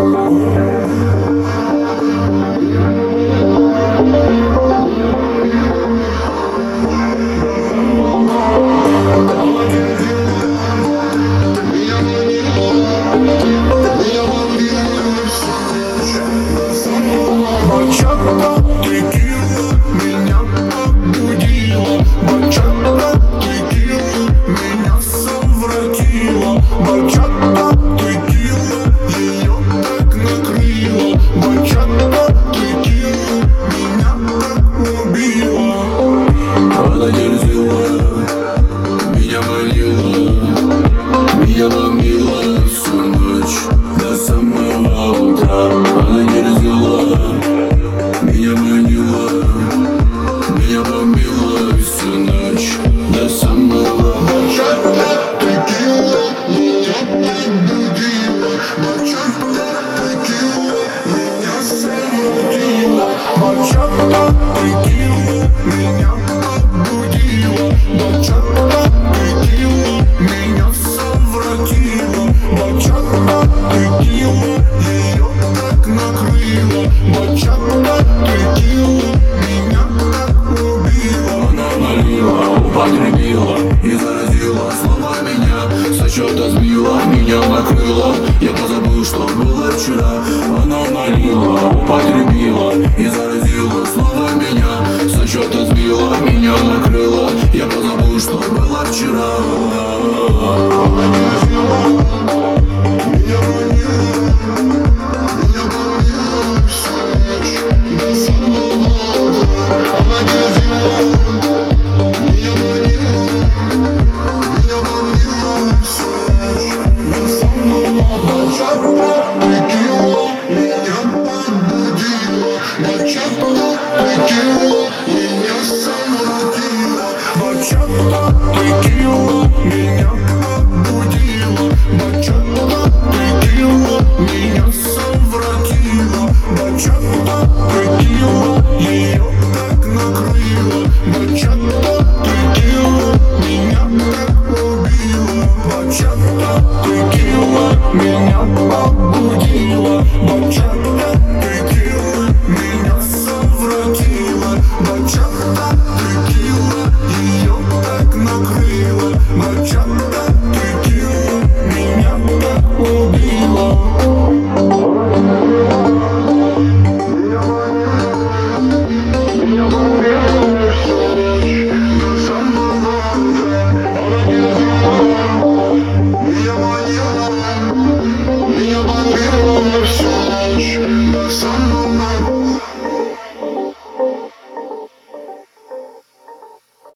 Бачата, текила, меня пробудила. Бачата, текила, меня совратила. Бачата, текила, ее так накрыла. Бачата, текила, меня так убила. Она дерзила, меня манила, меня ломила всю ночь до самого утра. Она дерзила, меня манила, меня бомбила всю ночь до самого. Бачата, текила, меня пробудила. Бачата, текила, меня совратила. Бачата, текила, меня пробудила. Бачата, текила, меня совратила. Бачата, текила, ее так накрыла. Бачата, текила, меня так убила. Она налила, употребила и заразила слова меня. Со счета сбила, меня накрыла. Я позабыл, что было вчера. Она налила, употребила и заразила слова меня. Со счета сбила, меня накрыла. Я позабыл, что было вчера.